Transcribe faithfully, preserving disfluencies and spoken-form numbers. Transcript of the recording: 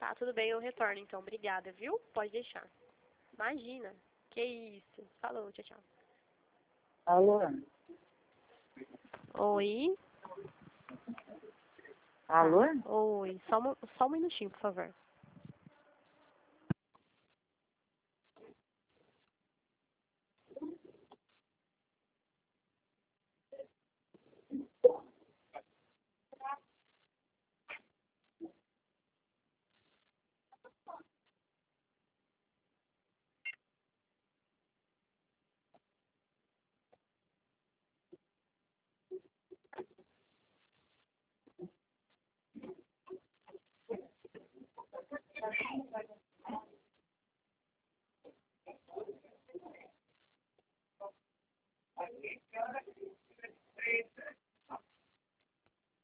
Tá, tudo bem, eu retorno então. Obrigada, viu? Pode deixar. Imagina. Que isso. Falou, tchau, tchau. Alô? Oi? Alô? Tá. Oi. Só, um- só um minutinho, por favor.